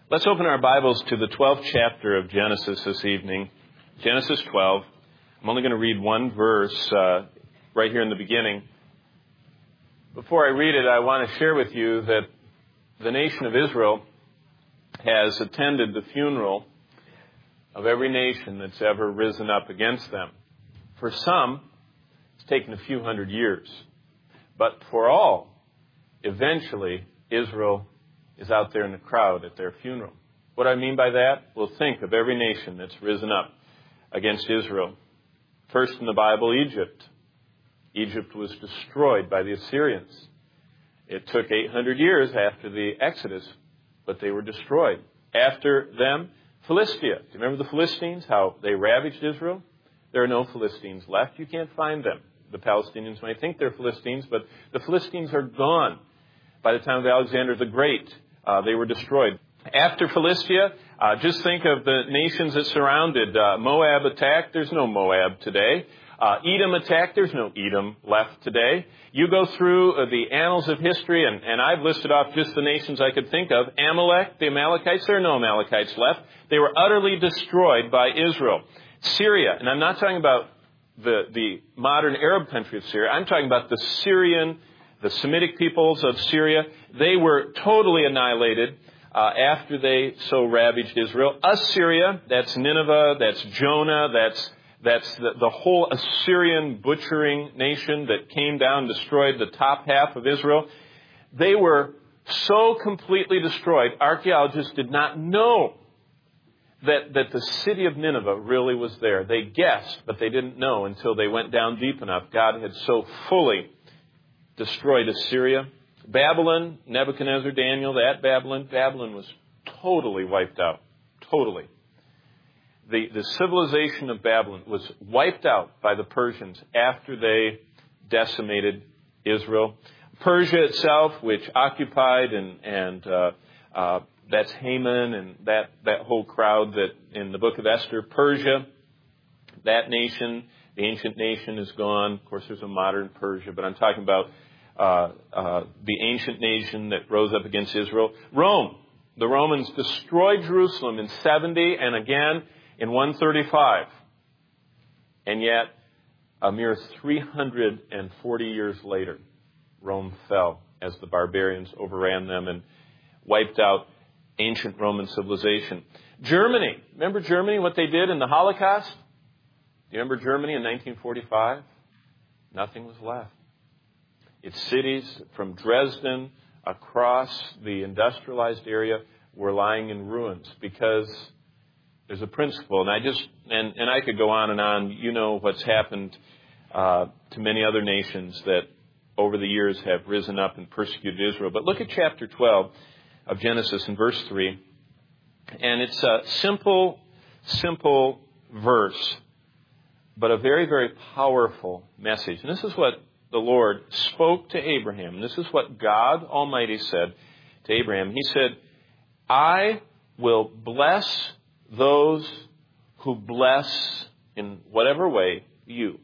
Let's open our Bibles to the 12th chapter of Genesis this evening. Genesis 12. I'm only going to read one verse right here in the beginning. Before I read it, I want to share with you that the nation of Israel has attended the funeral of every nation that's ever risen up against them. For some, it's taken a few hundred years. But for all, eventually, Israel is out there in the crowd at their funeral. What do I mean by that? Well, think of every nation that's risen up against Israel. First in the Bible, Egypt. Egypt was destroyed by the Assyrians. It took 800 years after the Exodus, but they were destroyed. After them, Philistia. Do you remember the Philistines, how they ravaged Israel? There are no Philistines left. You can't find them. The Palestinians might think they're Philistines, but the Philistines are gone. By the time of Alexander the Great, they were destroyed. After Philistia, just think of the nations that surrounded. Moab attacked. There's no Moab today. Edom attacked. There's no Edom left today. You go through the annals of history, and I've listed off just the nations I could think of. Amalek, the Amalekites, there are no Amalekites left. They were utterly destroyed by Israel. Syria, and I'm not talking about the modern Arab country of Syria. I'm talking about the Semitic peoples of Syria. They were totally annihilated after they so ravaged Israel. Assyria, that's Nineveh, that's Jonah, that's the whole Assyrian butchering nation that came down and destroyed the top half of Israel. They were so completely destroyed, archaeologists did not know that the city of Nineveh really was there. They guessed, but they didn't know until they went down deep enough. God had so fully destroyed Assyria. Babylon, Nebuchadnezzar, Daniel, Babylon was totally wiped out. Totally. The civilization of Babylon was wiped out by the Persians after they decimated Israel. Persia itself, which occupied and that's Haman and that whole crowd that in the book of Esther, Persia, that nation, the ancient nation is gone. Of course, there's a modern Persia, but I'm talking about the ancient nation that rose up against Israel. Rome. The Romans destroyed Jerusalem in 70 and again in 135. And yet, a mere 340 years later, Rome fell as the barbarians overran them and wiped out ancient Roman civilization. Germany. Remember Germany, what they did in the Holocaust? Do you remember Germany in 1945? Nothing was left. Its cities from Dresden across the industrialized area were lying in ruins because there's a principle. And I could go on and on. You know what's happened to many other nations that over the years have risen up and persecuted Israel. But look at chapter 12 of Genesis in verse 3. And it's a simple verse, but a very, very powerful message. And this is what the Lord spoke to Abraham. And this is what God Almighty said to Abraham. He said, I will bless those who bless in whatever way you.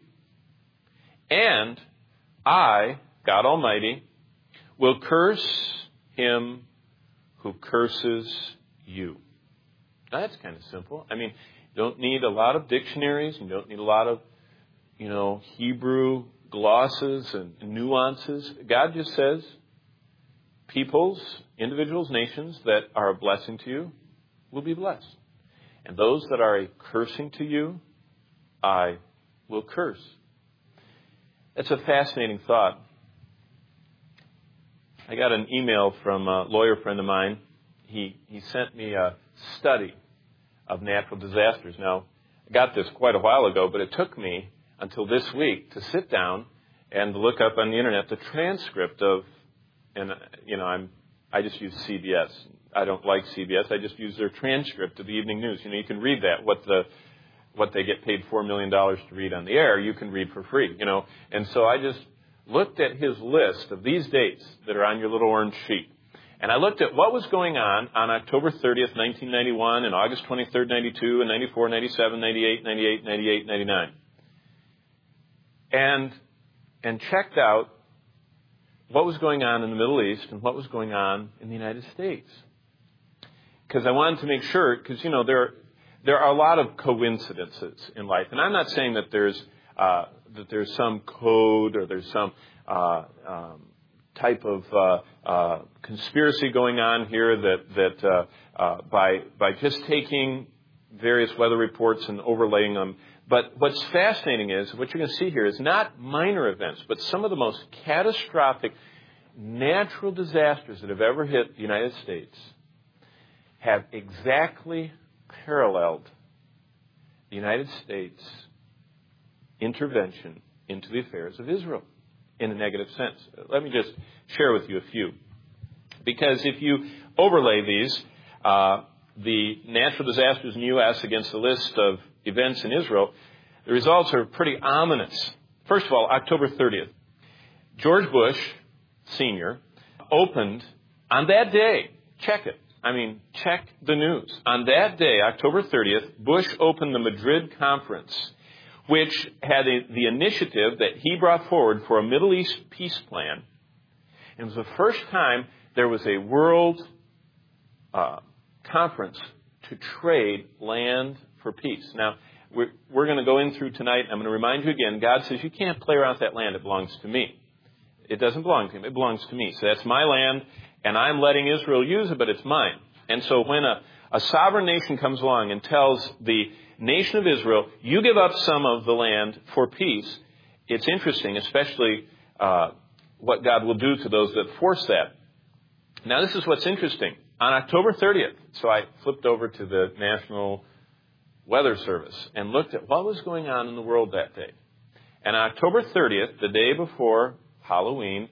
And I, God Almighty, will curse him who curses you. Now, that's kind of simple. I mean, you don't need a lot of dictionaries. You don't need a lot of, Hebrew glosses and nuances. God just says, peoples, individuals, nations that are a blessing to you will be blessed. And those that are a cursing to you, I will curse. That's a fascinating thought. I got an email from a lawyer friend of mine. He sent me a study of natural disasters. Now, I got this quite a while ago, but it took me until this week to sit down and look up on the internet the transcript of, I just use CBS. I don't like CBS. I just use their transcript of the evening news. You can read that, what they get paid $4 million to read on the air, you can read for free, And so I just looked at his list of these dates that are on your little orange sheet. And I looked at what was going on October 30th, 1991, and August 23rd, 92, and 94, 97, 98, 98, 98, 99. And checked out what was going on in the Middle East and what was going on in the United States. because I wanted to make sure, because, there are a lot of coincidences in life. And I'm not saying that there's some code or there's some type of conspiracy going on here that by just taking various weather reports and overlaying them. But what's fascinating is, what you're going to see here is not minor events, but some of the most catastrophic natural disasters that have ever hit the United States have exactly paralleled the United States' intervention into the affairs of Israel in a negative sense. Let me just share with you a few. Because if you overlay these, the natural disasters in the U.S. against the list of events in Israel, the results are pretty ominous. First of all, October 30th. George Bush Sr. opened on that day, check the news. On that day, October 30th, Bush opened the Madrid Conference, which had the initiative that he brought forward for a Middle East peace plan. It was the first time there was a world conference to trade land for peace. Now, we're going to go in through tonight. I'm going to remind you again, God says you can't play around with that land. It belongs to me. It doesn't belong to him. It belongs to me. So that's my land, and I'm letting Israel use it, but it's mine. And so when a sovereign nation comes along and tells the nation of Israel, you give up some of the land for peace, it's interesting, especially what God will do to those that force that. Now, this is what's interesting. On October 30th, so I flipped over to the National Weather Service and looked at what was going on in the world that day. And on October 30th, the day before Halloween,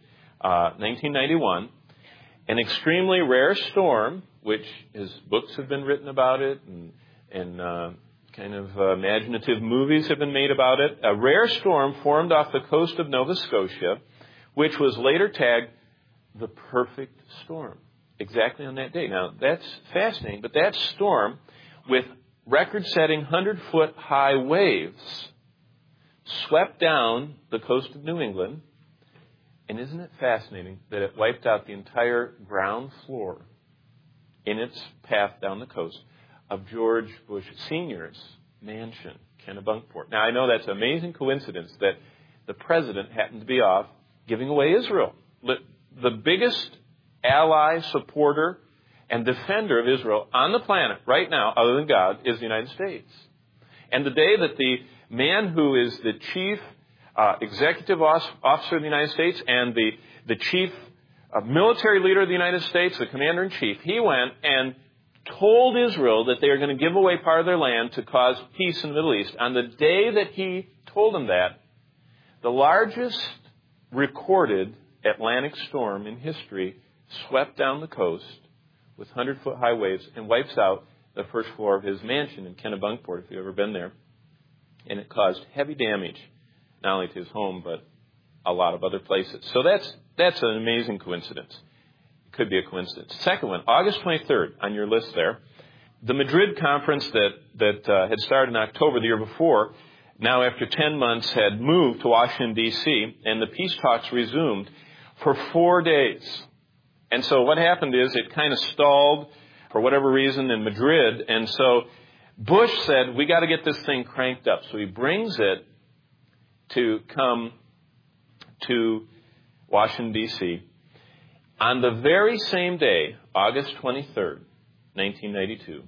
1991, an extremely rare storm, which his books have been written about it and kind of imaginative movies have been made about it, a rare storm formed off the coast of Nova Scotia, which was later tagged the perfect storm, exactly on that day. Now, that's fascinating, but that storm, with record-setting 100-foot high waves, swept down the coast of New England. And isn't it fascinating that it wiped out the entire ground floor in its path down the coast of George Bush Sr.'s mansion, Kennebunkport. Now, I know that's an amazing coincidence that the president happened to be off giving away Israel. The biggest ally, supporter, and defender of Israel on the planet right now, other than God, is the United States. And the day that the man who is the chief executive officer of the United States and the chief military leader of the United States, the commander-in-chief, he went and told Israel that they are going to give away part of their land to cause peace in the Middle East. On the day that he told them that, the largest recorded Atlantic storm in history swept down the coast with 100-foot high waves and wipes out the first floor of his mansion in Kennebunkport, if you've ever been there. And it caused heavy damage, not only to his home, but a lot of other places. So that's an amazing coincidence. It could be a coincidence. Second one, August 23rd on your list there. The Madrid conference that had started in October the year before, now after 10 months had moved to Washington, D.C., and the peace talks resumed for 4 days. And so what happened is it kind of stalled for whatever reason in Madrid. And so Bush said, we got to get this thing cranked up. So he brings it to come to Washington, D.C. On the very same day, August 23rd, 1992,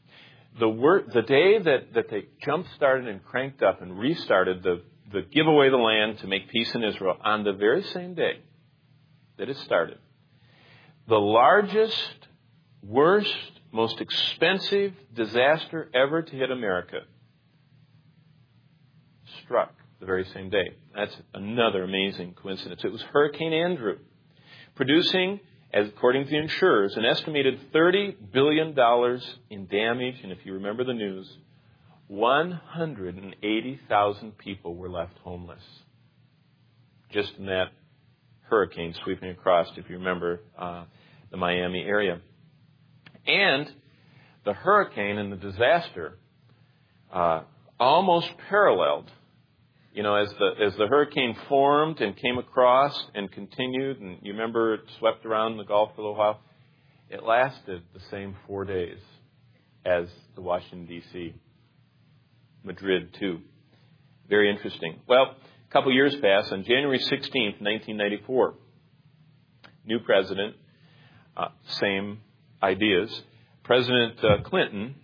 the day that they jump-started and cranked up and restarted the give away the land to make peace in Israel, on the very same day that it started, the largest, worst, most expensive disaster ever to hit America struck the very same day. That's another amazing coincidence. It was Hurricane Andrew, producing, as according to the insurers, an estimated $30 billion in damage. And if you remember the news, 180,000 people were left homeless just in that hurricane sweeping across, if you remember, the Miami area. And the hurricane and the disaster almost paralleled. You know, as the hurricane formed and came across and continued, and you remember it swept around the Gulf for a little while, It lasted the same 4 days as the Washington, D.C., Madrid, too. Very interesting. Well, a couple years pass. On January 16th, 1994, new president, same ideas. President Clinton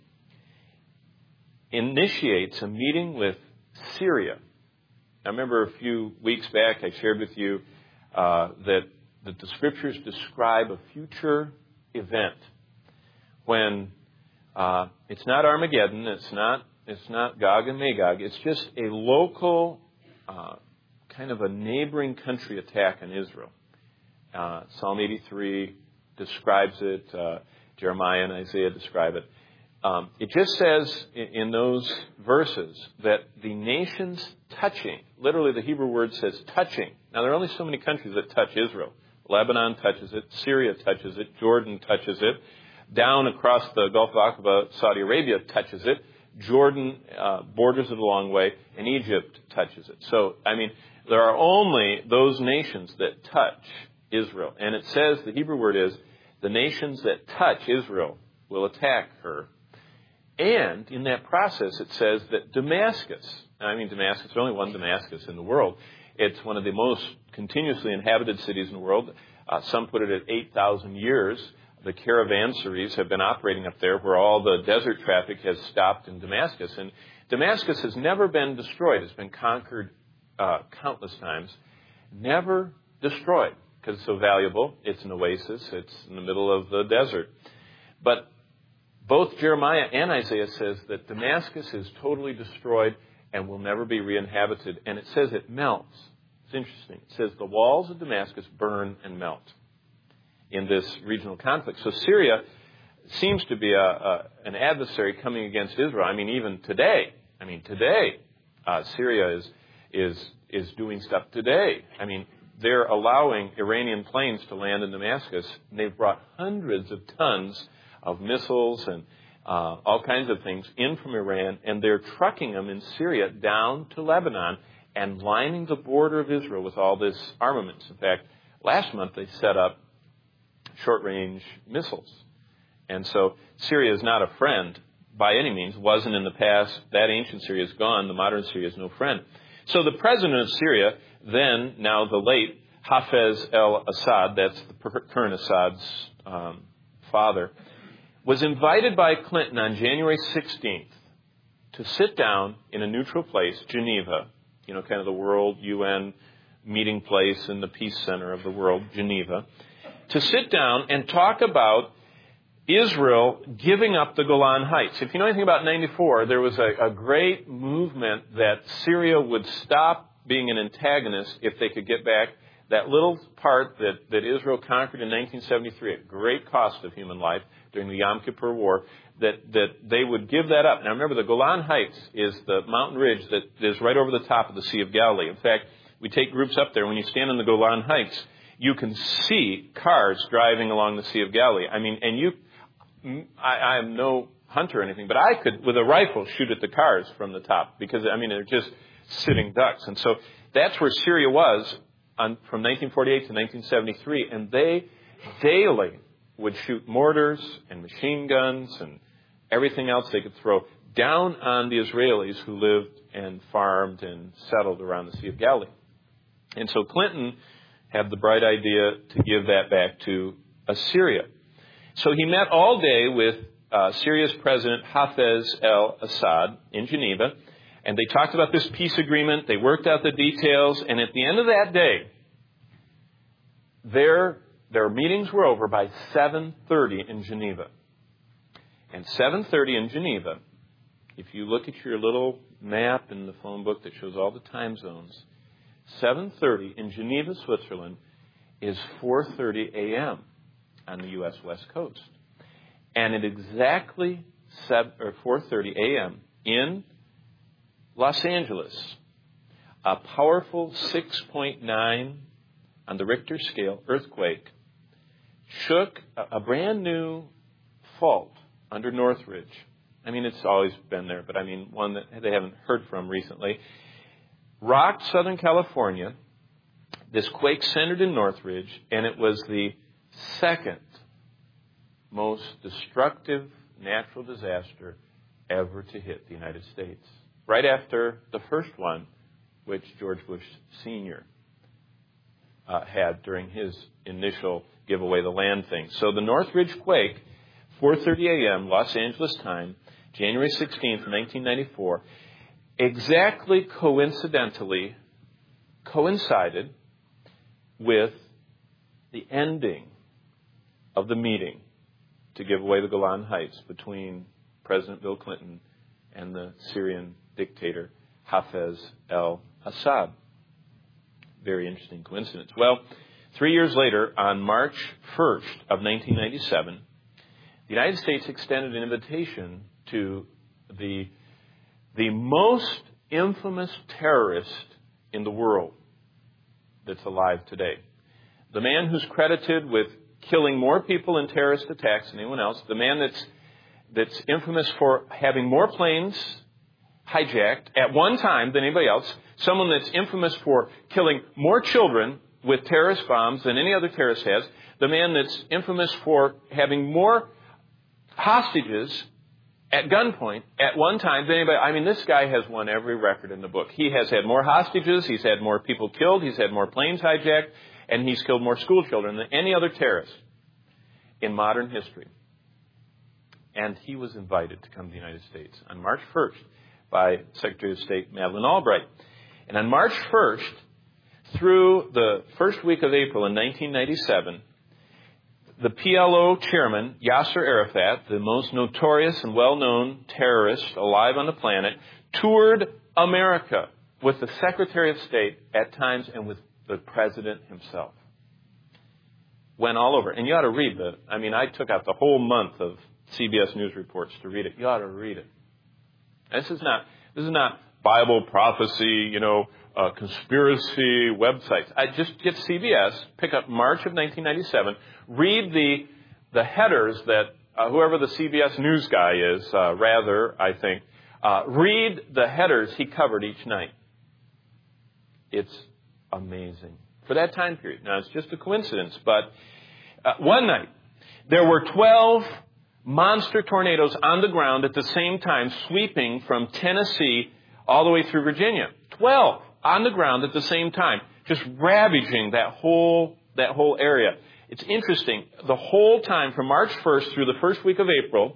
initiates a meeting with Syria. I remember a few weeks back I shared with you that the Scriptures describe a future event when it's not Armageddon, it's not Gog and Magog, it's just a local kind of a neighboring country attack on Israel. Psalm 83 describes it, Jeremiah and Isaiah describe it. It just says in those verses that the nations touching, literally the Hebrew word says touching. Now, there are only so many countries that touch Israel. Lebanon touches it, Syria touches it, Jordan touches it. Down across the Gulf of Aqaba, Saudi Arabia touches it. Jordan borders it a long way, and Egypt touches it. So, there are only those nations that touch Israel. And it says, the Hebrew word is, the nations that touch Israel will attack her. And in that process, it says that Damascus, Damascus, there's only one Damascus in the world. It's one of the most continuously inhabited cities in the world. Some put it at 8,000 years. The caravanseries have been operating up there where all the desert traffic has stopped in Damascus. And Damascus has never been destroyed. It's been conquered countless times. Never destroyed because it's so valuable. It's an oasis. It's in the middle of the desert. But both Jeremiah and Isaiah says that Damascus is totally destroyed and will never be re-inhabited. And it says it melts. It's interesting. It says the walls of Damascus burn and melt in this regional conflict. So Syria seems to be an adversary coming against Israel. Even today. Syria is doing stuff today. They're allowing Iranian planes to land in Damascus. And they've brought hundreds of tons of missiles and all kinds of things in from Iran, and they're trucking them in Syria down to Lebanon and lining the border of Israel with all this armaments. In fact, last month they set up short-range missiles. And so Syria is not a friend by any means, wasn't in the past. That ancient Syria is gone. The modern Syria is no friend. So the president of Syria, then, now the late Hafez al-Assad, that's the current Assad's father, was invited by Clinton on January 16th to sit down in a neutral place, Geneva, kind of the world UN meeting place and the peace center of the world, Geneva, to sit down and talk about Israel giving up the Golan Heights. If you know anything about 94, there was a great movement that Syria would stop being an antagonist if they could get back that little part that Israel conquered in 1973 at great cost of human life during the Yom Kippur War, that they would give that up. Now remember, the Golan Heights is the mountain ridge that is right over the top of the Sea of Galilee. In fact, we take groups up there. When you stand on the Golan Heights, you can see cars driving along the Sea of Galilee. I am no hunter or anything, but I could, with a rifle, shoot at the cars from the top because, they're just sitting ducks. And so that's where Syria was from 1948 to 1973, and they daily would shoot mortars and machine guns and everything else they could throw down on the Israelis who lived and farmed and settled around the Sea of Galilee. And so Clinton had the bright idea to give that back to Assyria. So he met all day with Syria's president, Hafez al-Assad, in Geneva, and they talked about this peace agreement. They worked out the details, and at the end of that day, their meetings were over by 7:30 in Geneva. And 7:30 in Geneva, if you look at your little map in the phone book that shows all the time zones, 7:30 in Geneva, Switzerland, is 4:30 a.m. on the U.S. West Coast. And at exactly 4:30 a.m. in Los Angeles, a powerful 6.9 on the Richter scale earthquake shook a brand new fault under Northridge. It's always been there, but one that they haven't heard from recently. Rocked Southern California. This quake centered in Northridge, and it was the second most destructive natural disaster ever to hit the United States. Right after the first one, which George Bush Sr. Had during his initial give away the land thing. So the Northridge quake, 4:30 a.m., Los Angeles time, January 16th, 1994, exactly coincidentally coincided with the ending of the meeting to give away the Golan Heights between President Bill Clinton and the Syrian dictator Hafez al-Assad. Very interesting coincidence. Well, 3 years later, on March 1st of 1997, the United States extended an invitation to the most infamous terrorist in the world that's alive today. The man who's credited with killing more people in terrorist attacks than anyone else, the man that's infamous for having more planes hijacked at one time than anybody else, someone that's infamous for killing more children with terrorist bombs than any other terrorist has, the man that's infamous for having more hostages at gunpoint at one time than anybody. I mean, this guy has won every record in the book. He has had more hostages, he's had more people killed, he's had more planes hijacked, and he's killed more school children than any other terrorist in modern history. And he was invited to come to the United States on March 1st by Secretary of State Madeleine Albright. And on March 1st, through the first week of April in 1997, the PLO chairman, Yasser Arafat, the most notorious and well-known terrorist alive on the planet, toured America with the Secretary of State at times and with the President himself. Went all over. And you ought to read I took out the whole month of CBS News reports to read it. You ought to read it. This is not Bible prophecy, conspiracy websites. I just get CBS, pick up March of 1997, read the headers that whoever the CBS News guy is, read the headers he covered each night. It's amazing. For that time period. Now, it's just a coincidence, but one night, there were 12 monster tornadoes on the ground at the same time, sweeping from Tennessee all the way through Virginia. 12 on the ground at the same time, just ravaging that whole area. It's interesting. The whole time from March 1st through the first week of April,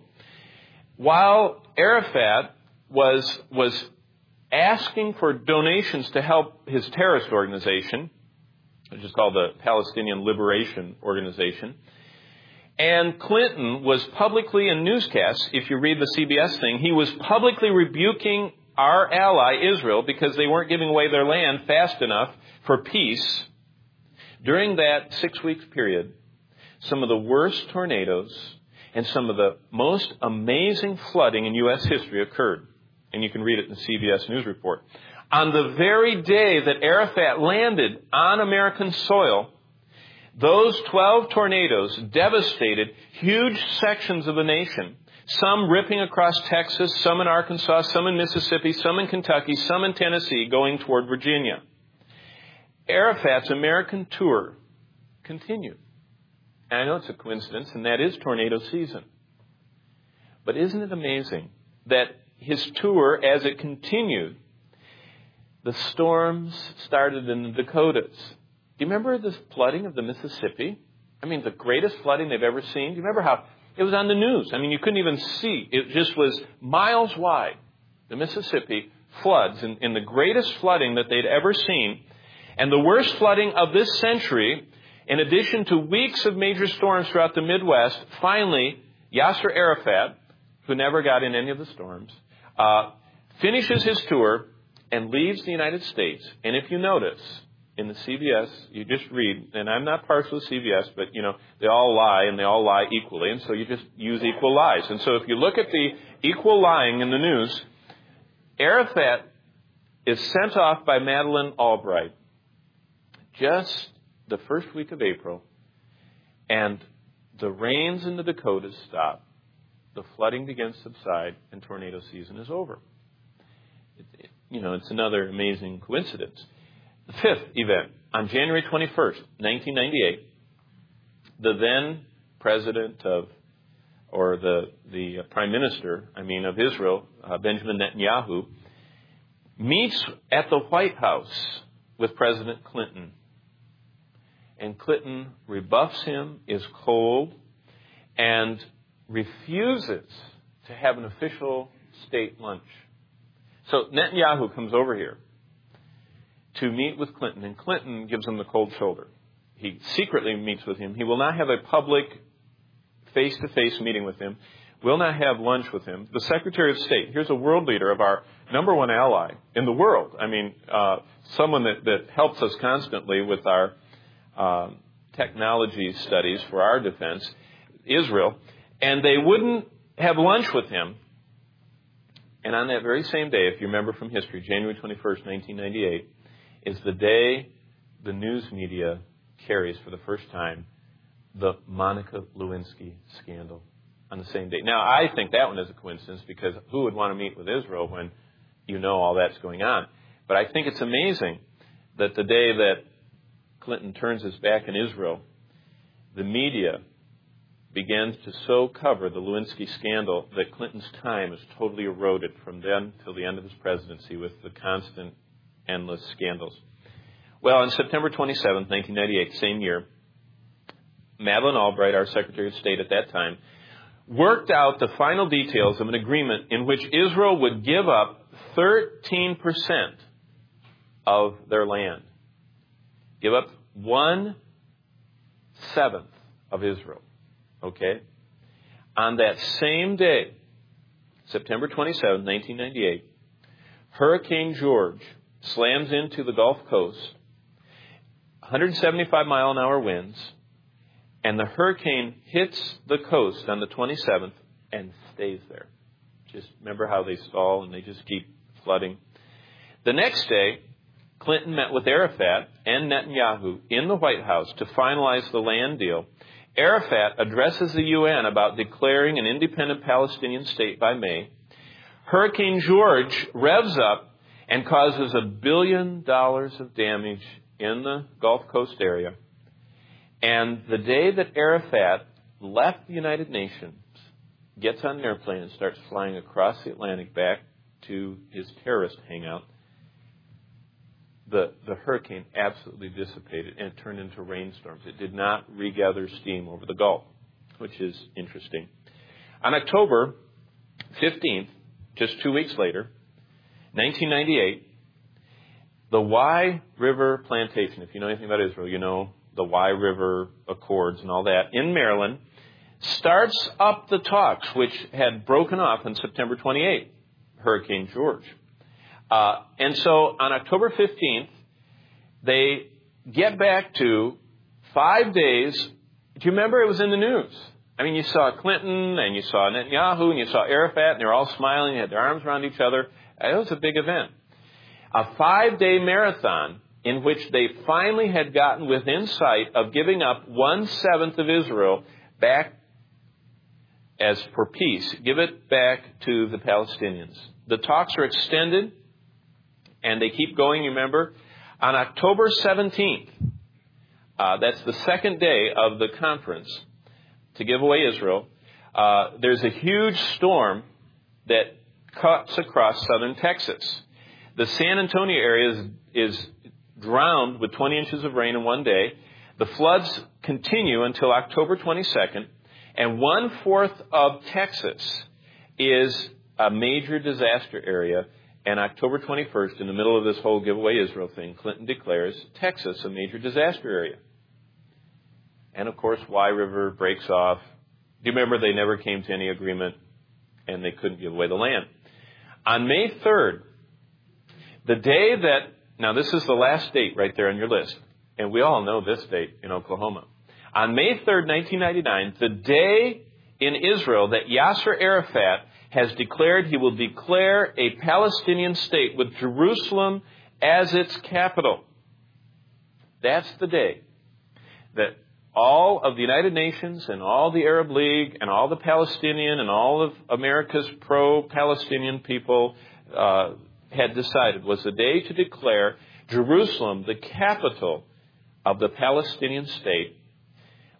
while Arafat was asking for donations to help his terrorist organization, which is called the Palestinian Liberation Organization, and Clinton was publicly in newscasts, if you read the CBS thing, he was publicly rebuking our ally Israel because they weren't giving away their land fast enough for peace. During that 6-week period, some of the worst tornadoes and some of the most amazing flooding in U.S. history occurred. And you can read it in the CBS News report. On the very day that Arafat landed on American soil, those 12 tornadoes devastated huge sections of the nation, some ripping across Texas, some in Arkansas, some in Mississippi, some in Kentucky, some in Tennessee, going toward Virginia. Arafat's American tour continued. And I know it's a coincidence, and that is tornado season. But isn't it amazing that his tour, as it continued, the storms started in the Dakotas. Do you remember the flooding of the Mississippi? I mean, the greatest flooding they've ever seen. Do you remember how it was on the news? I mean, you couldn't even see. It just was miles wide. The Mississippi floods in the greatest flooding that they'd ever seen. And the worst flooding of this century, in addition to weeks of major storms throughout the Midwest, finally, Yasser Arafat, who never got in any of the storms, finishes his tour and leaves the United States. And if you notice, in the CBS, you just read, and I'm not partial to CBS, but, they all lie, and they all lie equally, and so you just use equal lies. And so if you look at the equal lying in the news, Arafat is sent off by Madeleine Albright just the first week of April, and the rains in the Dakotas stop, the flooding begins to subside, and tornado season is over. It's another amazing coincidence. The fifth event, on January 21st, 1998, the then president of or the prime minister, of Israel, Benjamin Netanyahu, meets at the White House with President Clinton. And Clinton rebuffs him, is cold, and refuses to have an official state lunch. So Netanyahu comes over here to meet with Clinton, and Clinton gives him the cold shoulder. He secretly meets with him. He will not have a public face-to-face meeting with him, will not have lunch with him. The Secretary of State, here's a world leader of our number one ally in the world. Someone that helps us constantly with our technology studies for our defense, Israel, and they wouldn't have lunch with him. And on that very same day, if you remember from history, January 21st, 1998, is the day the news media carries for the first time the Monica Lewinsky scandal on the same day. Now, I think that one is a coincidence, because who would want to meet with Israel when you know all that's going on? But I think it's amazing that the day that Clinton turns his back on Israel, the media begins to so cover the Lewinsky scandal that Clinton's time is totally eroded from then till the end of his presidency with the constant, endless scandals. Well, on September 27th, 1998, same year, Madeleine Albright, our Secretary of State at that time, worked out the final details of an agreement in which Israel would give up 13% of their land. Give up 1/7 of Israel. Okay? On that same day, September 27, 1998, Hurricane George slams into the Gulf Coast, 175-mile-an-hour winds, and the hurricane hits the coast on the 27th and stays there. Just remember how they stall and they just keep flooding. The next day, Clinton met with Arafat and Netanyahu in the White House to finalize the land deal. Arafat addresses the UN about declaring an independent Palestinian state by May. Hurricane George revs up and causes $1 billion of damage in the Gulf Coast area. And the day that Arafat left the United Nations, gets on an airplane and starts flying across the Atlantic back to his terrorist hangout, the hurricane absolutely dissipated and it turned into rainstorms. It did not regather steam over the Gulf, which is interesting. On October 15th, just 2 weeks later, 1998, the Wye River Plantation, if you know anything about Israel, you know the Wye River Accords and all that, in Maryland, starts up the talks, which had broken off on September 28th, Hurricane George. And so on October 15th, they get back to 5 days. Do you remember it was in the news? You saw Clinton and you saw Netanyahu and you saw Arafat and they were all smiling, they had their arms around each other. It was a big event. A 5-day marathon in which they finally had gotten within sight of giving up 1/7 of Israel back as for peace. Give it back to the Palestinians. The talks are extended and they keep going, you remember. On October 17th, that's the second day of the conference to give away Israel, there's a huge storm that cuts across southern Texas. The San Antonio area is drowned with 20 inches of rain in one day. The floods continue until October 22nd, and 1/4 of Texas is a major disaster area. And October 21st, in the middle of this whole Give Away Israel thing, Clinton declares Texas a major disaster area. And of course, Wye River breaks off. Do you remember they never came to any agreement and they couldn't give away the land? On May 3rd, the day that, now this is the last date right there on your list, and we all know this date in Oklahoma. On May 3rd, 1999, the day in Israel that Yasser Arafat has declared he will declare a Palestinian state with Jerusalem as its capital. That's the day that all of the United Nations and all the Arab League and all the Palestinian and all of America's pro-Palestinian people had decided was the day to declare Jerusalem the capital of the Palestinian state,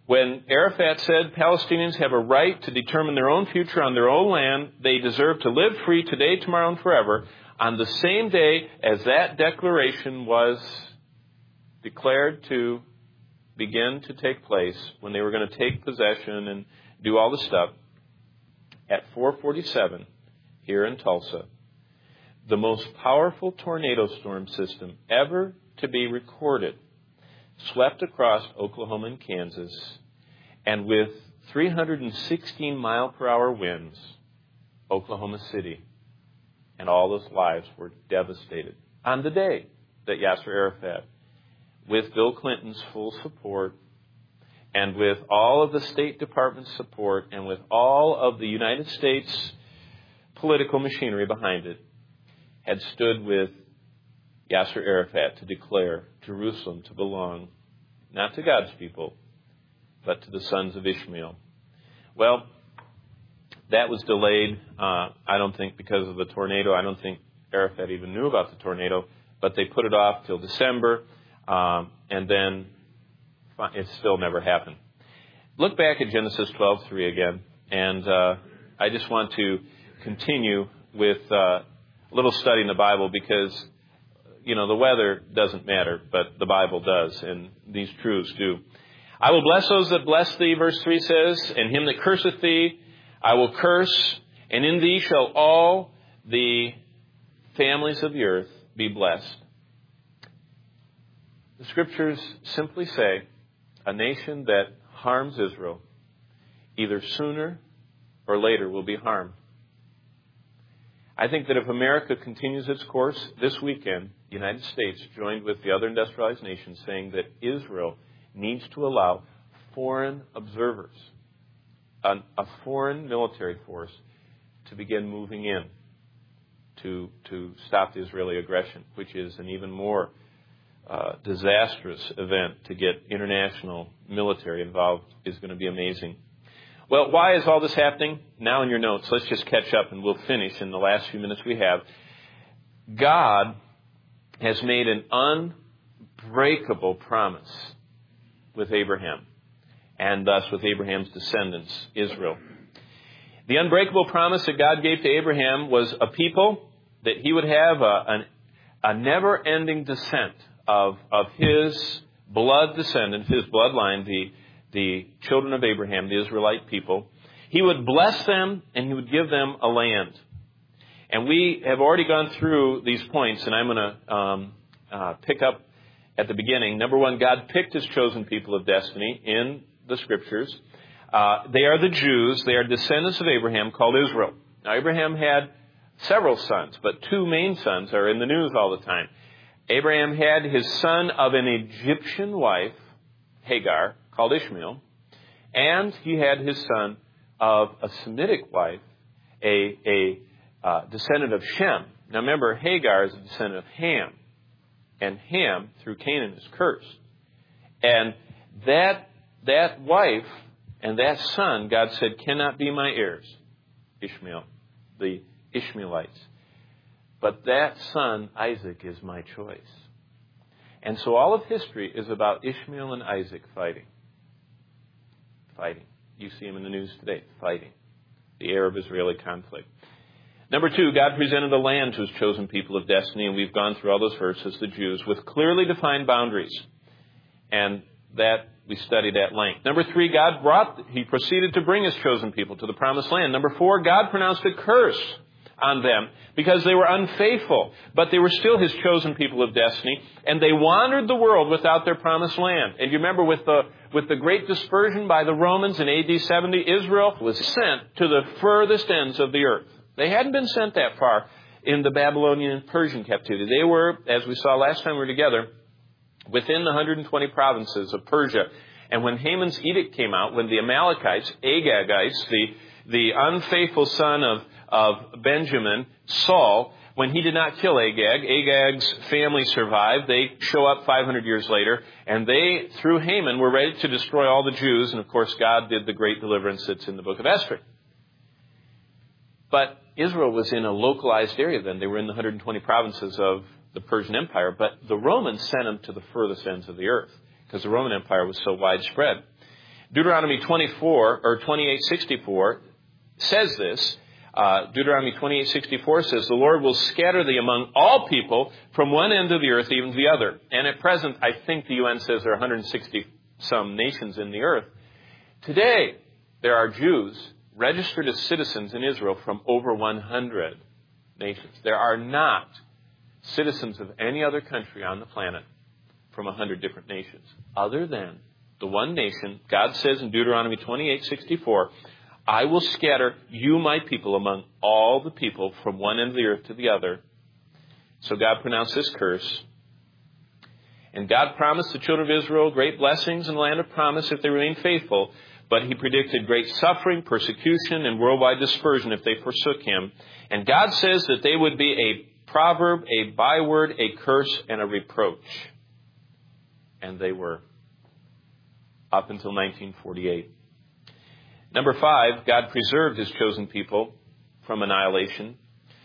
When Arafat said Palestinians have a right to determine their own future on their own land, they deserve to live free today, tomorrow, and forever, on the same day as that declaration was declared to begin to take place, when they were going to take possession and do all the stuff, at 4:47 here in Tulsa, the most powerful tornado storm system ever to be recorded swept across Oklahoma and Kansas, and with 316 mile-per-hour winds, Oklahoma City and all those lives were devastated on the day that Yasser Arafat, with Bill Clinton's full support and with all of the State Department's support and with all of the United States political machinery behind it, had stood with Yasser Arafat to declare Jerusalem to belong not to God's people, but to the sons of Ishmael. Well, that was delayed, I don't think because of the tornado. I don't think Arafat even knew about the tornado, but they put it off till December, and then it still never happened. Look back at Genesis 12:3 again, and I just want to continue with a little study in the Bible because, you know, the weather doesn't matter, but the Bible does, and these truths do. I will bless those that bless thee, verse 3 says, and him that curseth thee I will curse, and in thee shall all the families of the earth be blessed. The Scriptures simply say a nation that harms Israel either sooner or later will be harmed. I think that if America continues its course this weekend, the United States joined with the other industrialized nations saying that Israel needs to allow foreign observers, a foreign military force, to begin moving in to stop the Israeli aggression, which is an even more disastrous event. To get international military involved is going to be amazing. Well, why is all this happening? Now in your notes, let's just catch up and we'll finish in the last few minutes we have. God has made an unbreakable promise with Abraham, and thus with Abraham's descendants, Israel. The unbreakable promise that God gave to Abraham was a people that he would have a never-ending descent of his blood descendant, his bloodline, the children of Abraham, the Israelite people. He would bless them and he would give them a land. And we have already gone through these points, and I'm going to pick up at the beginning. Number one, God picked his chosen people of destiny in the Scriptures. They are the Jews. They are descendants of Abraham called Israel. Now, Abraham had several sons, but two main sons are in the news all the time. Abraham had his son of an Egyptian wife, Hagar, called Ishmael, and he had his son of a Semitic wife, a descendant of Shem. Now remember, Hagar is a descendant of Ham, and Ham, through Canaan, is cursed. And that wife and that son, God said, cannot be my heirs, Ishmael, the Ishmaelites. But that son, Isaac, is my choice. And so all of history is about Ishmael and Isaac fighting. Fighting. You see them in the news today, fighting. The Arab-Israeli conflict. Number two, God presented a land to his chosen people of destiny, and we've gone through all those verses, the Jews, with clearly defined boundaries. And that we studied at length. Number three, he proceeded to bring his chosen people to the promised land. Number four, God pronounced a curse on them because they were unfaithful, but they were still his chosen people of destiny, and they wandered the world without their promised land. And you remember with the great dispersion by the Romans in AD 70, Israel was sent to the furthest ends of the earth. They hadn't been sent that far in the Babylonian and Persian captivity. They were, as we saw last time we were together, within the 120 provinces of Persia. And when Haman's edict came out, when the Amalekites, Agagites, the unfaithful son of Benjamin, Saul, when he did not kill Agag's family survived. They show up 500 years later, and they, through Haman, were ready to destroy all the Jews. And of course, God did the great deliverance that's in the book of Esther. But Israel was in a localized area then. They were in the 120 provinces of the Persian Empire, but the Romans sent them to the furthest ends of the earth because the Roman Empire was so widespread. Deuteronomy 24, or 28:64, says this. Deuteronomy 28:64 says, "The Lord will scatter thee among all people from one end of the earth even to the other." And at present, I think the UN says there are 160-some nations in the earth. Today, there are Jews registered as citizens in Israel from over 100 nations. There are not citizens of any other country on the planet from 100 different nations, other than the one nation. God says in Deuteronomy 28:64, "I will scatter you, my people, among all the people from one end of the earth to the other." So God pronounced this curse. And God promised the children of Israel great blessings in the land of promise if they remained faithful. But he predicted great suffering, persecution, and worldwide dispersion if they forsook him. And God says that they would be a proverb, a byword, a curse, and a reproach. And they were, up until 1948. Number 5, God preserved his chosen people from annihilation.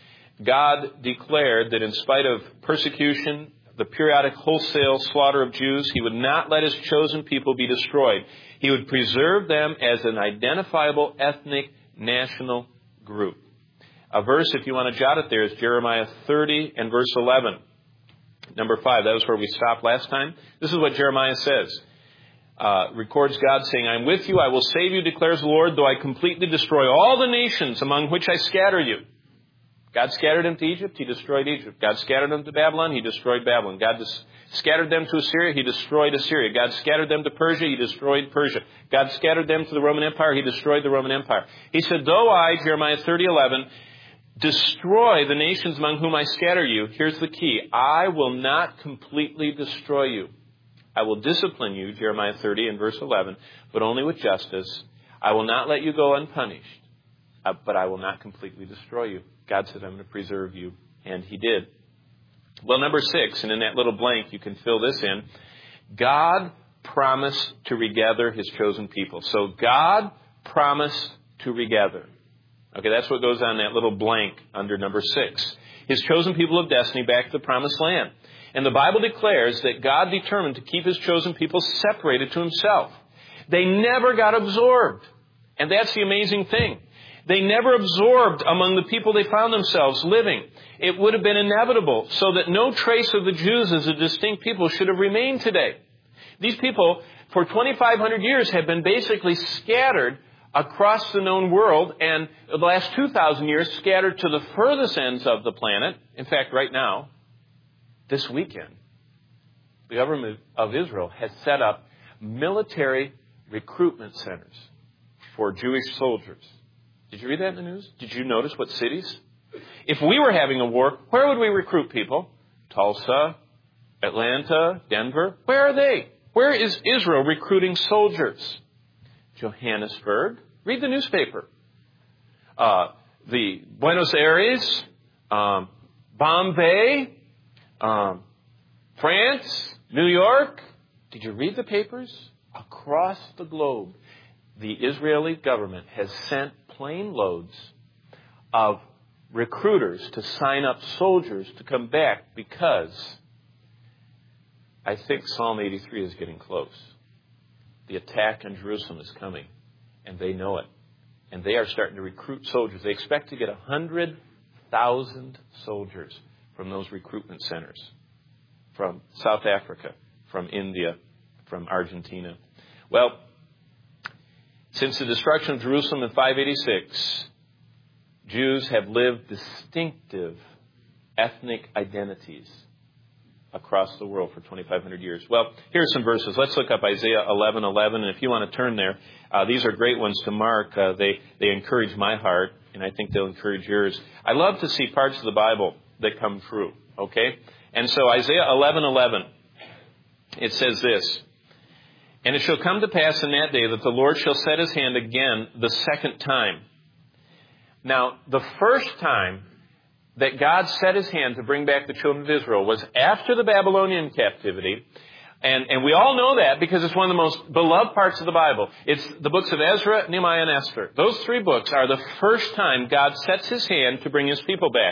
God declared that in spite of persecution, the periodic wholesale slaughter of Jews, he would not let his chosen people be destroyed. He would preserve them as an identifiable ethnic national group. A verse, if you want to jot it there, is Jeremiah 30 and verse 11. Number 5, that was where we stopped last time. This is what Jeremiah says. Records God saying, "I am with you, I will save you, declares the Lord, though I completely destroy all the nations among which I scatter you." God scattered them to Egypt, he destroyed Egypt. God scattered them to Babylon, he destroyed Babylon. God scattered them to Assyria, he destroyed Assyria. God scattered them to Persia, he destroyed Persia. God scattered them to the Roman Empire, he destroyed the Roman Empire. He said, "Though I," Jeremiah 30:11, "destroy the nations among whom I scatter you," here's the key, "I will not completely destroy you. I will discipline you," Jeremiah 30 and verse 11, "but only with justice. I will not let you go unpunished, but I will not completely destroy you." God said, "I'm going to preserve you." And he did. Well, number 6, and in that little blank, you can fill this in. God promised to regather his chosen people. So God promised to regather. Okay, that's what goes on that little blank under number 6. His chosen people of destiny back to the promised land. And the Bible declares that God determined to keep his chosen people separated to himself. They never got absorbed. And that's the amazing thing. They never absorbed among the people they found themselves living. It would have been inevitable, so that no trace of the Jews as a distinct people should have remained today. These people, for 2,500 years, have been basically scattered across the known world, and the last 2,000 years scattered to the furthest ends of the planet. In fact, right now, this weekend, the government of Israel has set up military recruitment centers for Jewish soldiers. Did you read that in the news? Did you notice what cities? If we were having a war, where would we recruit people? Tulsa, Atlanta, Denver. Where are they? Where is Israel recruiting soldiers? Johannesburg. Read the newspaper. The Buenos Aires, Bombay, France, New York. Did you read the papers? Across the globe, the Israeli government has sent plane loads of recruiters to sign up soldiers to come back, because I think Psalm 83 is getting close. The attack on Jerusalem is coming, and they know it. And they are starting to recruit soldiers. They expect to get 100,000 soldiers from those recruitment centers, from South Africa, from India, from Argentina. Well, since the destruction of Jerusalem in 586, Jews have lived distinctive ethnic identities across the world for 2,500 years. Well, here are some verses. Let's look up Isaiah 11:11, and if you want to turn there, these are great ones to mark. They encourage my heart, and I think they'll encourage yours. I love to see parts of the Bible that come true, okay? And so Isaiah 11:11, it says this, "And it shall come to pass in that day that the Lord shall set his hand again the second time." Now, the first time that God set his hand to bring back the children of Israel was after the Babylonian captivity. And we all know that because it's one of the most beloved parts of the Bible. It's the books of Ezra, Nehemiah, and Esther. Those 3 books are the first time God sets his hand to bring his people back.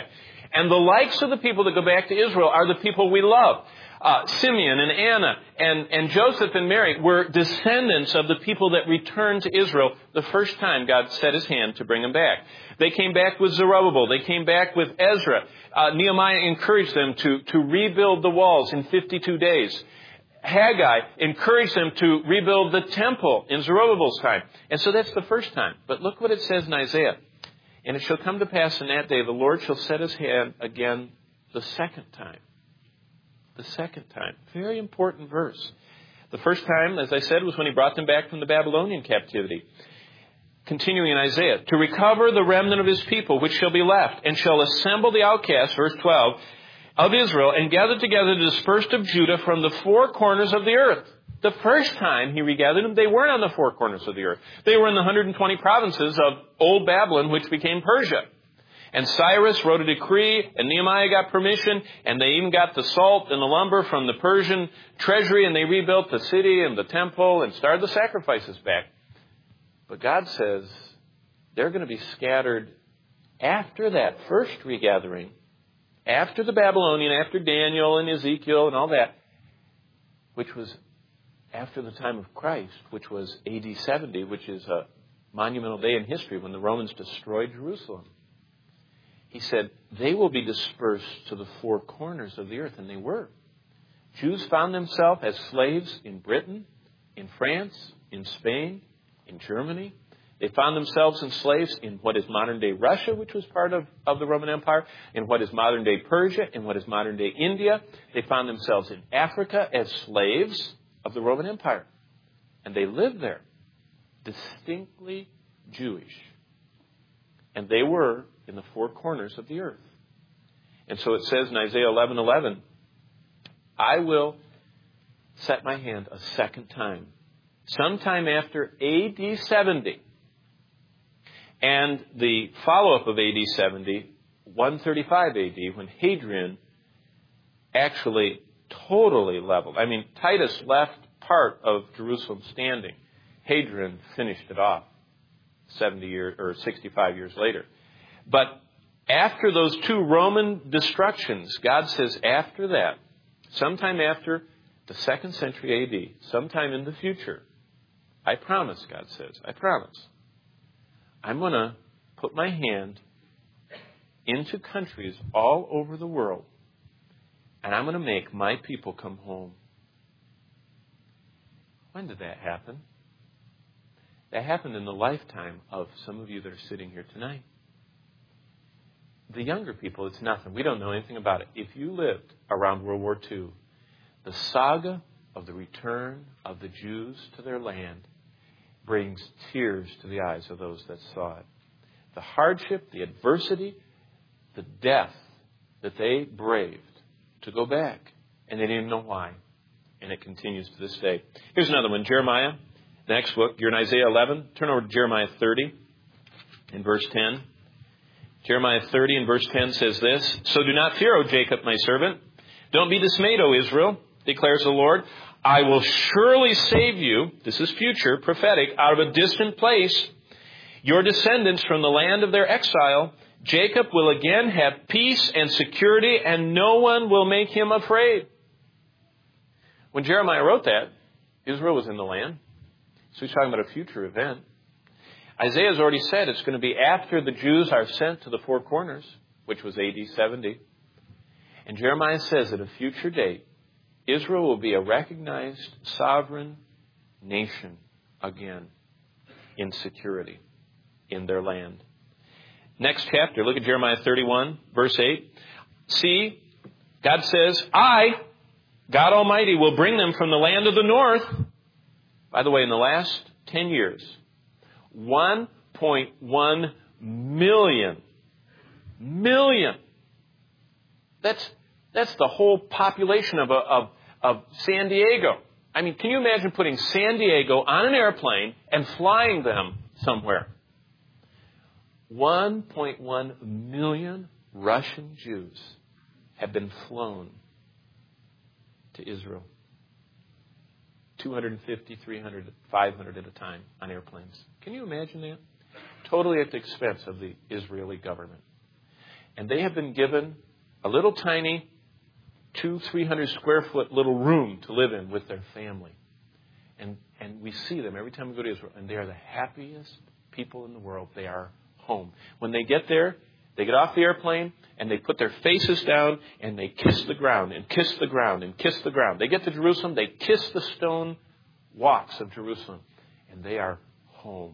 And the likes of the people that go back to Israel are the people we love. Simeon and Anna and Joseph and Mary were descendants of the people that returned to Israel the first time God set His hand to bring them back. They came back with Zerubbabel. They came back with Ezra. Nehemiah encouraged them to rebuild the walls in 52 days. Haggai encouraged them to rebuild the temple in Zerubbabel's time. And so that's the first time. But look what it says in Isaiah. And it shall come to pass in that day, the Lord shall set His hand again the second time. The second time. Very important verse. The first time, as I said, was when He brought them back from the Babylonian captivity. Continuing in Isaiah, to recover the remnant of His people, which shall be left, and shall assemble the outcasts, verse 12, of Israel, and gather together the dispersed of Judah from the four corners of the earth. The first time He regathered them, they weren't on the four corners of the earth. They were in the 120 provinces of Old Babylon, which became Persia. And Cyrus wrote a decree, and Nehemiah got permission, and they even got the salt and the lumber from the Persian treasury, and they rebuilt the city and the temple and started the sacrifices back. But God says they're going to be scattered after that first regathering, after the Babylonian, after Daniel and Ezekiel and all that, which was after the time of Christ, which was AD 70, which is a monumental day in history when the Romans destroyed Jerusalem. He said, they will be dispersed to the four corners of the earth, and they were. Jews found themselves as slaves in Britain, in France, in Spain, in Germany. They found themselves as slaves in what is modern-day Russia, which was part of the Roman Empire, in what is modern-day Persia, in what is modern-day India. They found themselves in Africa as slaves of the Roman Empire. And they lived there, distinctly Jewish. And they were in the four corners of the earth. And so it says in Isaiah 11:11, I will set my hand a second time, sometime after AD 70. And the follow-up of AD 70, 135 AD, when Hadrian actually totally leveled. I mean, Titus left part of Jerusalem standing. Hadrian finished it off 70 years or 65 years later. But after those two Roman destructions, God says after that, sometime after the 2nd century AD, sometime in the future, I promise, God says, I promise, I'm going to put my hand into countries all over the world, and I'm going to make my people come home. When did that happen? That happened in the lifetime of some of you that are sitting here tonight. The younger people, it's nothing. We don't know anything about it. If you lived around World War II, the saga of the return of the Jews to their land brings tears to the eyes of those that saw it. The hardship, the adversity, the death that they braved to go back. And they didn't even know why. And it continues to this day. Here's another one. Jeremiah, the next book. You're in Isaiah 11. Turn over to Jeremiah 30 in verse 10. Jeremiah 30 in verse 10 says this, So do not fear, O Jacob, my servant. Don't be dismayed, O Israel, declares the Lord. I will surely save you, this is future, prophetic, out of a distant place, your descendants from the land of their exile. Jacob will again have peace and security, and no one will make him afraid. When Jeremiah wrote that, Israel was in the land. So he's talking about a future event. Isaiah has already said it's going to be after the Jews are sent to the four corners, which was AD 70. And Jeremiah says at a future date, Israel will be a recognized sovereign nation again in security in their land. Next chapter, look at Jeremiah 31, verse 8. See, God says, I, God Almighty, will bring them from the land of the north. By the way, in the last 10 years, 1.1 million. That's the whole population of San Diego. I mean, can you imagine putting San Diego on an airplane and flying them somewhere? 1.1 million Russian Jews have been flown to Israel. 250, 300, 500 at a time on airplanes. Can you imagine that? Totally at the expense of the Israeli government. And they have been given a little tiny 200-300 square foot little room to live in with their family. And we see them every time we go to Israel, and they are the happiest people in the world. They are home. When they get there, they get off the airplane, and they put their faces down, and they kiss the ground, and kiss the ground, and kiss the ground. They get to Jerusalem, they kiss the stone walks of Jerusalem, and they are home.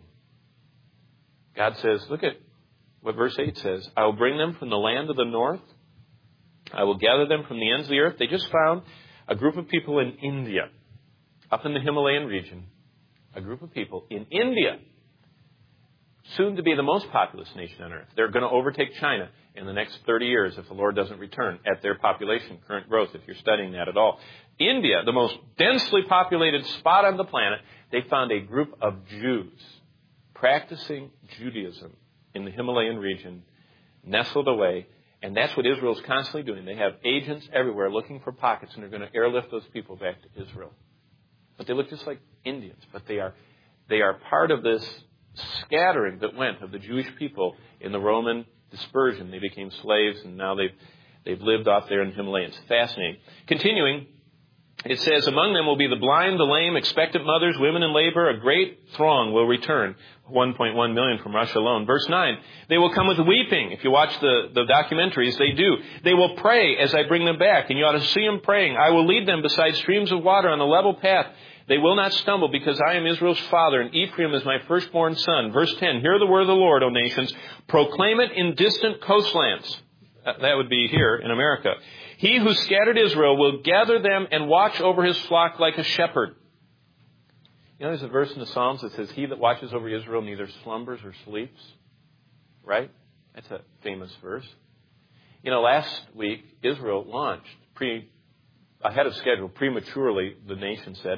God says, look at what verse 8 says. I will bring them from the land of the north. I will gather them from the ends of the earth. They just found a group of people in India, up in the Himalayan region. A group of people in India, soon to be the most populous nation on earth. They're going to overtake China in the next 30 years if the Lord doesn't return at their population, current growth, if you're studying that at all. India, the most densely populated spot on the planet, they found a group of Jews practicing Judaism in the Himalayan region, nestled away. And that's what Israel's constantly doing. They have agents everywhere looking for pockets, and they're going to airlift those people back to Israel. But they look just like Indians. But they are part of this scattering that went of the Jewish people in the Roman dispersion. They became slaves, and now they've lived off there in the Himalayas. Fascinating. Continuing, it says, among them will be the blind, the lame, expectant mothers, women in labor. A great throng will return. 1.1 million from Russia alone. Verse 9, they will come with weeping. If you watch the documentaries, they do. They will pray as I bring them back, and you ought to see them praying. I will lead them beside streams of water on a level path. They will not stumble, because I am Israel's father, and Ephraim is my firstborn son. Verse 10, hear the word of the Lord, O nations. Proclaim it in distant coastlands. That would be here in America. He who scattered Israel will gather them and watch over his flock like a shepherd. You know, there's a verse in the Psalms that says, he that watches over Israel neither slumbers or sleeps. Right? That's a famous verse. You know, last week, Israel launched ahead of schedule, prematurely, the nation said,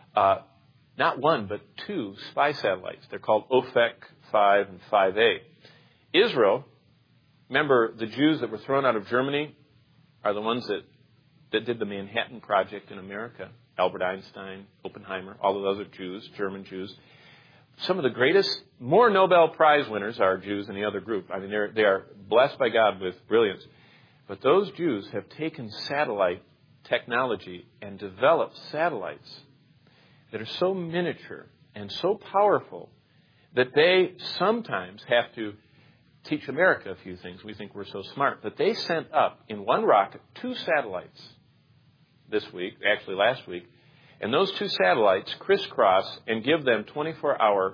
not one, but 2 spy satellites. They're called Ophek 5 and 5A. Israel, remember, the Jews that were thrown out of Germany are the ones that did the Manhattan Project in America. Albert Einstein, Oppenheimer, all of those are Jews, German Jews. Some of the greatest, more Nobel Prize winners are Jews in the other group. I mean, they are blessed by God with brilliance. But those Jews have taken satellite technology and developed satellites that are so miniature and so powerful that they sometimes have to teach America a few things. We think we're so smart. But they sent up in one rocket 2 satellites this week, actually last week, and those 2 satellites crisscross and give them 24-hour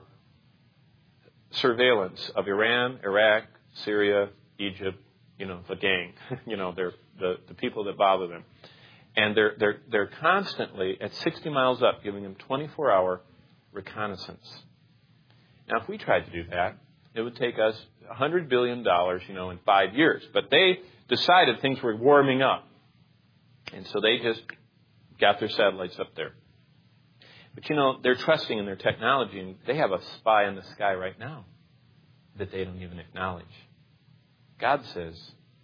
surveillance of Iran, Iraq, Syria, Egypt, the gang, they're the people that bother them. And they're constantly at 60 miles up giving them 24-hour reconnaissance. Now, if we tried to do that, it would take us $100 billion, in 5 years. But they decided things were warming up. And so they just got their satellites up there. But, they're trusting in their technology, and they have a spy in the sky right now that they don't even acknowledge. God says,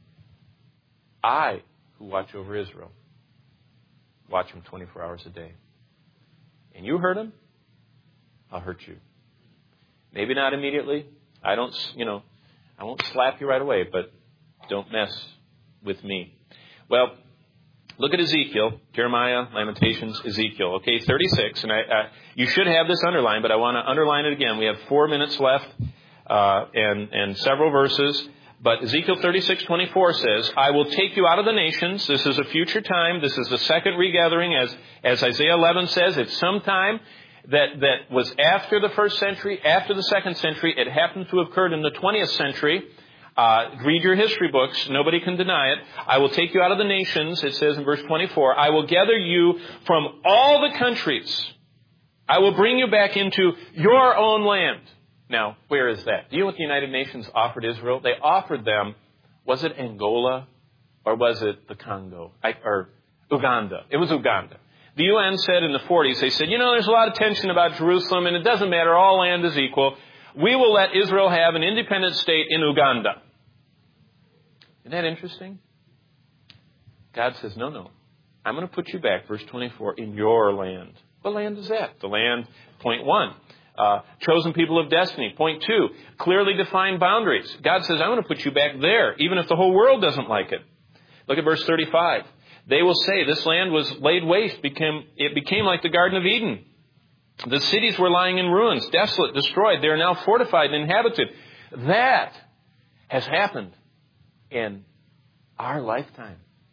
I, who watch over Israel, watch him 24 hours a day. And you hurt him, I'll hurt you. Maybe not immediately. I won't slap you right away, but don't mess with me. Well, look at Ezekiel, Jeremiah, Lamentations, Ezekiel. Okay, 36, and you should have this underlined, but I want to underline it again. We have 4 minutes left and several verses. But Ezekiel 36:24 says, I will take you out of the nations. This is a future time. This is the second regathering. As Isaiah 11 says, it's sometime that was after the 1st century, after the 2nd century. It happened to have occurred in the 20th century. Read your history books. Nobody can deny it. I will take you out of the nations, it says in verse 24. I will gather you from all the countries. I will bring you back into your own land. Now, where is that? Do you know what the United Nations offered Israel? They offered them, was it Angola or was it the Congo? Or Uganda. It was Uganda. The UN said in the 40s, they said, there's a lot of tension about Jerusalem, and it doesn't matter, all land is equal. We will let Israel have an independent state in Uganda. Isn't that interesting? God says, no. I'm going to put you back, verse 24, in your land. What land is that? The land, point 1, chosen people of destiny. Point 2, clearly defined boundaries. God says, I'm going to put you back there, even if the whole world doesn't like it. Look at verse 35. They will say, this land was laid waste. It became like the Garden of Eden. The cities were lying in ruins, desolate, destroyed. They are now fortified and inhabited. That has happened in our lifetime.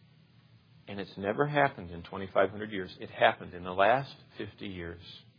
And it's never happened in 2,500 years. It happened in the last 50 years.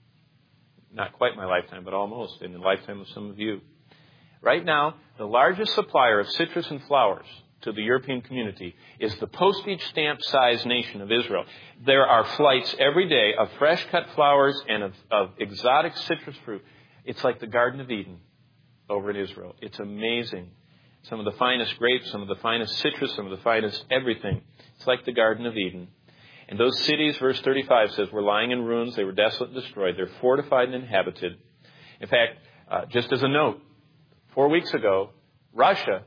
Not quite my lifetime, but almost in the lifetime of some of you. Right now, the largest supplier of citrus and flowers to the European community is the postage stamp sized nation of Israel. There are flights every day of fresh cut flowers and of exotic citrus fruit. It's like the Garden of Eden over in Israel. It's amazing. Some of the finest grapes, some of the finest citrus, some of the finest everything. It's like the Garden of Eden. And those cities, verse 35 says, were lying in ruins. They were desolate and destroyed. They're fortified and inhabited. In fact, just as a note, 4 weeks ago, Russia,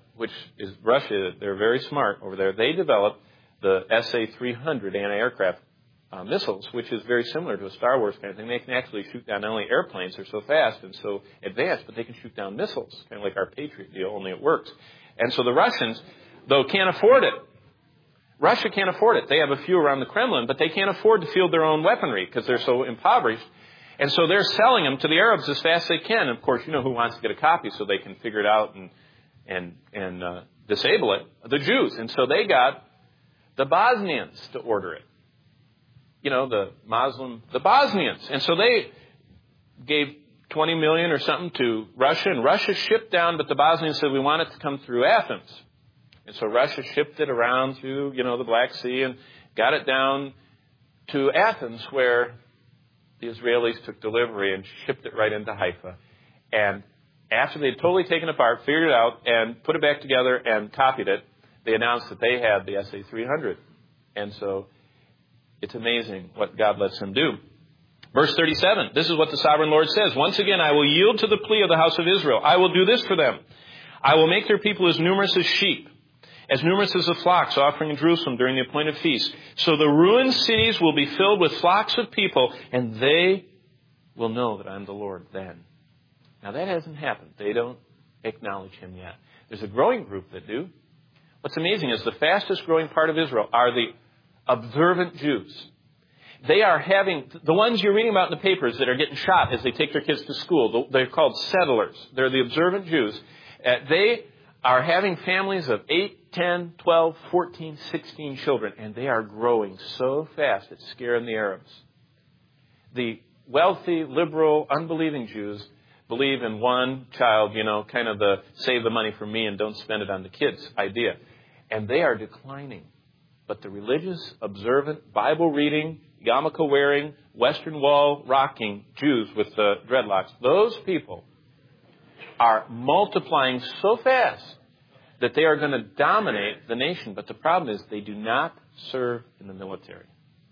they're very smart over there. They developed the SA-300 anti-aircraft missiles, which is very similar to a Star Wars kind of thing. They can actually shoot down not only airplanes, they're so fast and so advanced, but they can shoot down missiles, kind of like our Patriot deal, only it works. And so the Russians, though, can't afford it. Russia can't afford it. They have a few around the Kremlin, but they can't afford to field their own weaponry because they're so impoverished. And so they're selling them to the Arabs as fast as they can. And of course, you know who wants to get a copy so they can figure it out and disable it? The Jews. And so they got the Bosnians to order it. You know, the Bosnians. And so they gave 20 million or something to Russia, and Russia shipped down, but the Bosnians said, we want it to come through Athens. And so Russia shipped it around through, the Black Sea and got it down to Athens, where the Israelis took delivery and shipped it right into Haifa. And after they'd totally taken it apart, figured it out, and put it back together and copied it, they announced that they had the SA-300. And so it's amazing what God lets them do. Verse 37, this is what the sovereign Lord says. Once again, I will yield to the plea of the house of Israel. I will do this for them. I will make their people as numerous as sheep, as numerous as the flocks offering in Jerusalem during the appointed feast. So the ruined cities will be filled with flocks of people, and they will know that I'm the Lord then. Now that hasn't happened. They don't acknowledge Him yet. There's a growing group that do. What's amazing is the fastest growing part of Israel are the observant Jews. They are having, the ones you're reading about in the papers that are getting shot as they take their kids to school, they're called settlers. They're the observant Jews. They are having families of 8, 10, 12, 14, 16 children, and they are growing so fast it's scaring the Arabs. The wealthy, liberal, unbelieving Jews believe in one child, kind of the save the money for me and don't spend it on the kids idea. And they are declining. But the religious, observant, Bible-reading, yarmulke-wearing, Western Wall rocking Jews with the dreadlocks, those people are multiplying so fast that they are going to dominate the nation. But the problem is they do not serve in the military.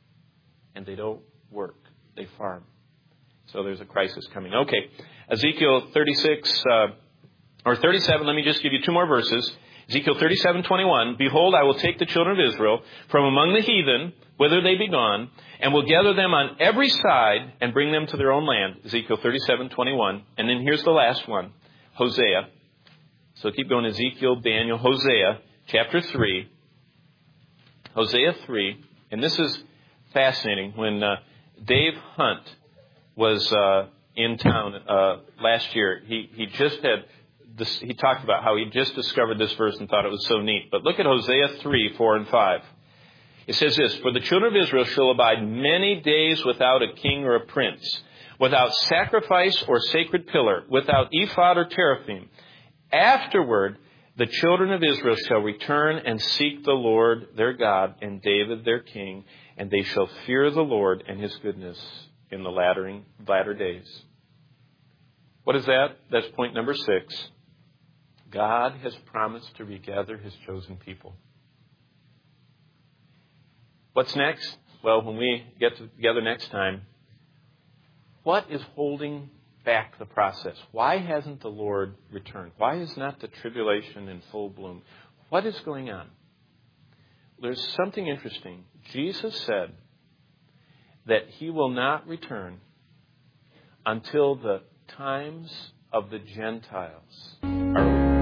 And they don't work. They farm. So there's a crisis coming. Okay, Ezekiel 36, or 37, let me just give you two more verses. Ezekiel 37:21, behold, I will take the children of Israel from among the heathen, whither they be gone, and will gather them on every side and bring them to their own land. Ezekiel 37:21. And then here's the last one, Hosea. So keep going, Ezekiel, Daniel, Hosea, chapter 3. Hosea 3. And this is fascinating. When Dave Hunt was in town last year, he just had this, he talked about how he just discovered this verse and thought it was so neat. But look at Hosea 3, 4, and 5. It says this, for the children of Israel shall abide many days without a king or a prince, without sacrifice or sacred pillar, without ephod or teraphim. Afterward, the children of Israel shall return and seek the Lord their God and David their king, and they shall fear the Lord and His goodness in the latter days. What is that? That's point number 6. God has promised to regather His chosen people. What's next? Well, when we get together next time, what is holding back the process? Why hasn't the Lord returned? Why is not the tribulation in full bloom? What is going on? There's something interesting. Jesus said that He will not return until the times of the Gentiles are over.